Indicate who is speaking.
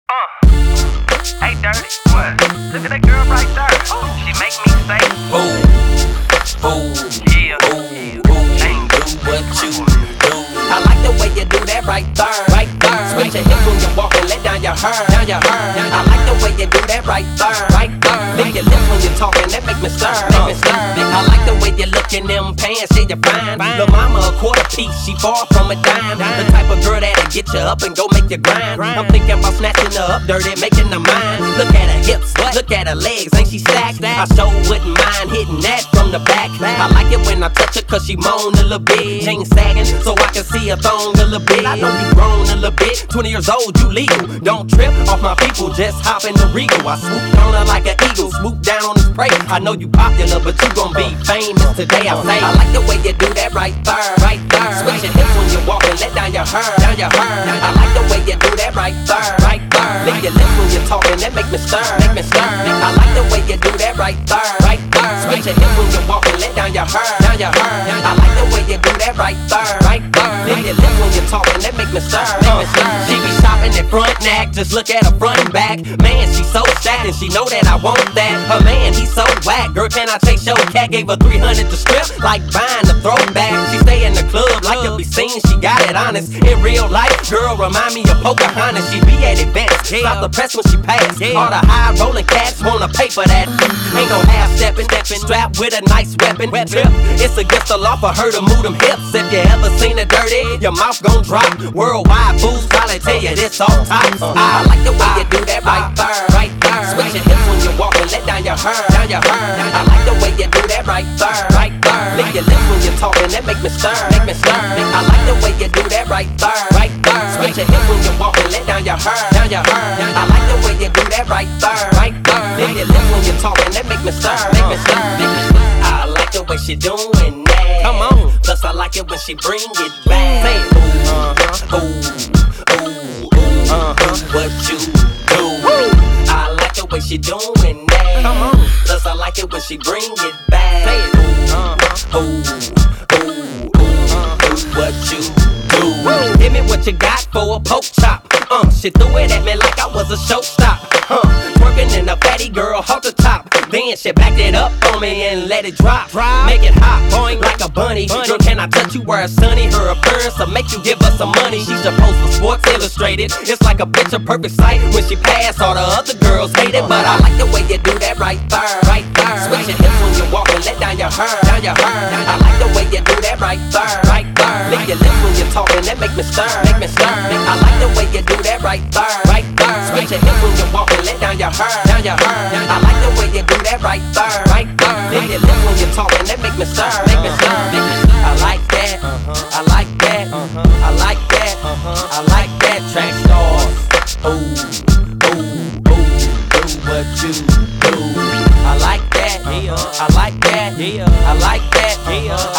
Speaker 1: Hey, dirty, what? Look at that girl right there. She make me say,
Speaker 2: Ooh,
Speaker 1: yeah,
Speaker 2: ain't do what you do. I like the way you do that right there, right there. Switch your hips when you walk and let down your hair, down your hair. I like the way you do that right there, right there. Lick your lips when you're talking, that make me stir, make me stir. I like the way you look in them pants, yeah, you're fine. Lil' mama a quarter piece, she far from a dime. The type of girl that'll get you up and go make you grind. I'm thinking about snatching her up dirty, making her mine. Look at her hips, look at her legs, ain't she stacked? I sure wouldn't mind hitting that from the back. I like it when I touch her cause she moan a little bit. Chain sagging so I can see her thong a little bit. I know you grown a little bit, 20 years old, you legal. Don't trip off my people, just hop in the Regal. I swoop on her like an eagle, swoop down on his prey. I know you popular, but you gon' be famous today, I say. I like the way you do that right there, right there. Switch your hips when you walk and let down your hair, down your hair. I like the way you do that right there, right there. Lick your lips when you're talking, that make me stir, make me stir. I like the way you do that right there, right there. Switch your hips when you walk and let down your hair, down your hair. I like the way you do that right there, right there. Lick your lips when you're talking, that make me stir, make me stir. She be shopping at front neck, just look at her front and back. Man, she so stacked and she know that I want that. Her man, he so whack. Girl, can I take your cat? Gave her 300 to strip, like buying a throwback. She stay in the club, like to be seen, she got it honest. In real life, girl, remind me of Pocahontas. She be at events, stop the press when she pass. All the high rolling cats wanna pay for that. Ain't no half stepping, strapped with a nice weapon. Trip, it's against the law for her to move them hips. If you ever seen it dirty, your mouth gon' drop. Worldwide fools probably tell you this all tops. I like the way you do that right there, right there. Switch your hips when you walk and let down your hair, down your hair. I like the way you do that right there, right there. Lick your lips when you're talking, that make me stir, make me stir. I like the way you do that right there, right there. Switch your hips when you walk and let down your hair, down your hair. I like the way you do that right there, right there. Lick your lips when you're talking, that make me stir, make me stir, make me stir. I like the way she doing that. Come on. Plus I like it when she bring it back. Say what you do. I like the way she doing that. Come on. Plus I like it when she bring it back. Say what you do. Give me what you got for a poke chop. She threw it at me like I was a showstop. Twerking in a fatty girl, hold the top. Then she backed it up on me and let it drop. Make it hot, point like a bunny. Girl, can I touch you where it's sunny? Her appearance will make you give her some money. She's supposed for Sports Illustrated. It's like a picture perfect sight. When she pass, all the other girls hate it. But I like the way you do that right there, right there. Switch your hips when you walk and let down your hair, down your hair. I like the way you do that right there, right there. Lick your lips when you're talking, that make me stir, make me stir. I like the way you do that right there, right there. Switch your hips when you walk and let down your hair, down your hair. I like the way you do that right there, right there. Lick your lips when you're talking, that make me stir, make me stir, make me stir. I like that, I like that, I like that, I like that. Track stars, what you do. I like that, I like that, I like that.